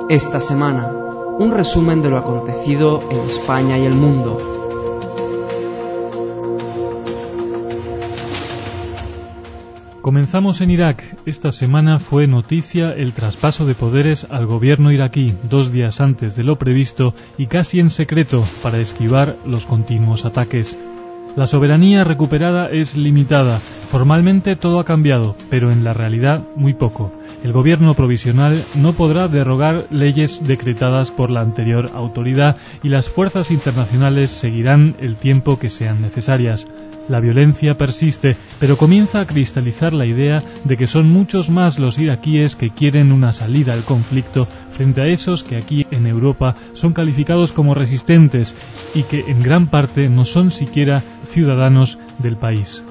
Esta semana, un resumen de lo acontecido en España y el mundo. Comenzamos en Irak. Esta semana fue noticia el traspaso de poderes al gobierno iraquí 2 días antes de lo previsto y casi en secreto para esquivar los continuos ataques. La soberanía recuperada es limitada. Formalmente todo ha cambiado, pero en la realidad muy poco. El gobierno provisional no podrá derogar leyes decretadas por la anterior autoridad y las fuerzas internacionales seguirán el tiempo que sean necesarias. La violencia persiste, pero comienza a cristalizar la idea de que son muchos más los iraquíes que quieren una salida al conflicto frente a esos que aquí en Europa son calificados como resistentes y que en gran parte no son siquiera ciudadanos del país.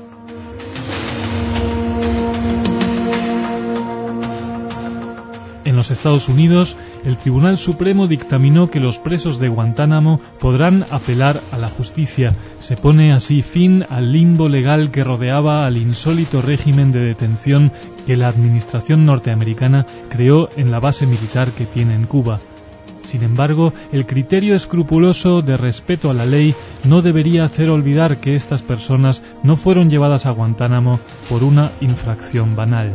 En los Estados Unidos, el Tribunal Supremo dictaminó que los presos de Guantánamo podrán apelar a la justicia. Se pone así fin al limbo legal que rodeaba al insólito régimen de detención que la administración norteamericana creó en la base militar que tiene en Cuba. Sin embargo, el criterio escrupuloso de respeto a la ley no debería hacer olvidar que estas personas no fueron llevadas a Guantánamo por una infracción banal.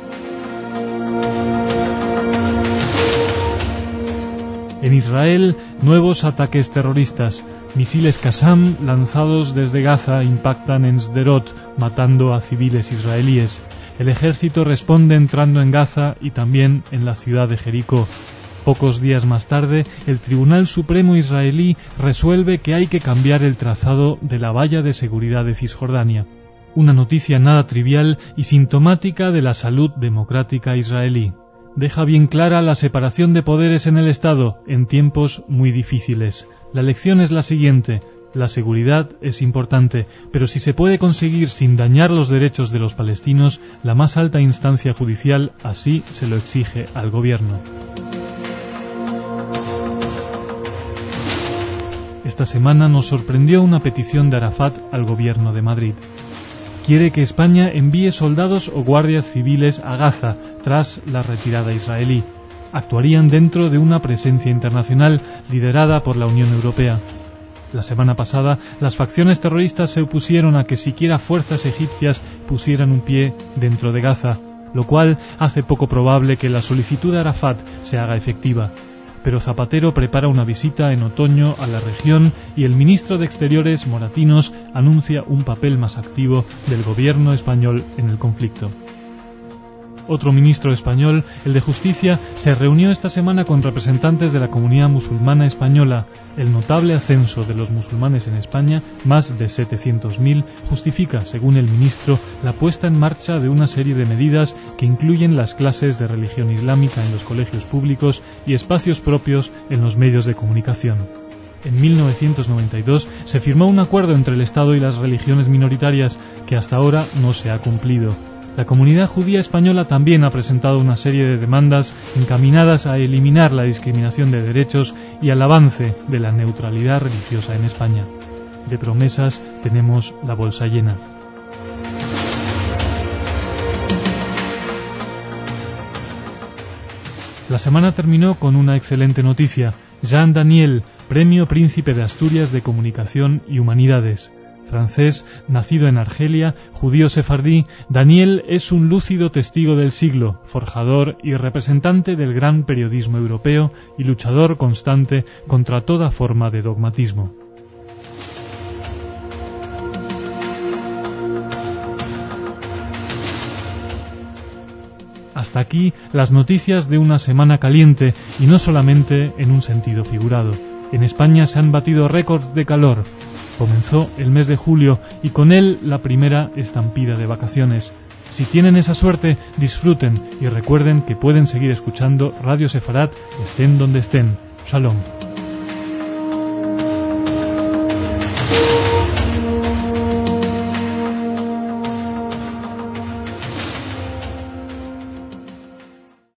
En Israel, nuevos ataques terroristas. Misiles Qassam lanzados desde Gaza impactan en Sderot, matando a civiles israelíes. El ejército responde entrando en Gaza y también en la ciudad de Jericó. Pocos días más tarde, el Tribunal Supremo israelí resuelve que hay que cambiar el trazado de la valla de seguridad de Cisjordania. Una noticia nada trivial y sintomática de la salud democrática israelí. Deja bien clara la separación de poderes en el Estado en tiempos muy difíciles. La lección es la siguiente: la seguridad es importante, pero si se puede conseguir sin dañar los derechos de los palestinos, la más alta instancia judicial así se lo exige al gobierno. Esta semana nos sorprendió una petición de Arafat al gobierno de Madrid. Quiere que España envíe soldados o guardias civiles a Gaza tras la retirada israelí. Actuarían dentro de una presencia internacional liderada por la Unión Europea. La semana pasada, las facciones terroristas se opusieron a que siquiera fuerzas egipcias pusieran un pie dentro de Gaza, lo cual hace poco probable que la solicitud de Arafat se haga efectiva. Pero Zapatero prepara una visita en otoño a la región y el ministro de Exteriores, Moratinos, anuncia un papel más activo del gobierno español en el conflicto. Otro ministro español, el de Justicia, se reunió esta semana con representantes de la comunidad musulmana española. El notable ascenso de los musulmanes en España, más de 700.000, justifica, según el ministro, la puesta en marcha de una serie de medidas que incluyen las clases de religión islámica en los colegios públicos y espacios propios en los medios de comunicación. En 1992 se firmó un acuerdo entre el Estado y las religiones minoritarias que hasta ahora no se ha cumplido. La comunidad judía española también ha presentado una serie de demandas encaminadas a eliminar la discriminación de derechos y al avance de la neutralidad religiosa en España. De promesas tenemos la bolsa llena. La semana terminó con una excelente noticia. Jean Daniel, Premio Príncipe de Asturias de Comunicación y Humanidades. Francés, nacido en Argelia, judío sefardí, Daniel es un lúcido testigo del siglo, forjador y representante del gran periodismo europeo y luchador constante contra toda forma de dogmatismo. Hasta aquí las noticias de una semana caliente, y no solamente en un sentido figurado. En España se han batido récords de calor. Comenzó el mes de julio y con él la primera estampida de vacaciones. Si tienen esa suerte, disfruten y recuerden que pueden seguir escuchando Radio Sefarat estén donde estén. Shalom.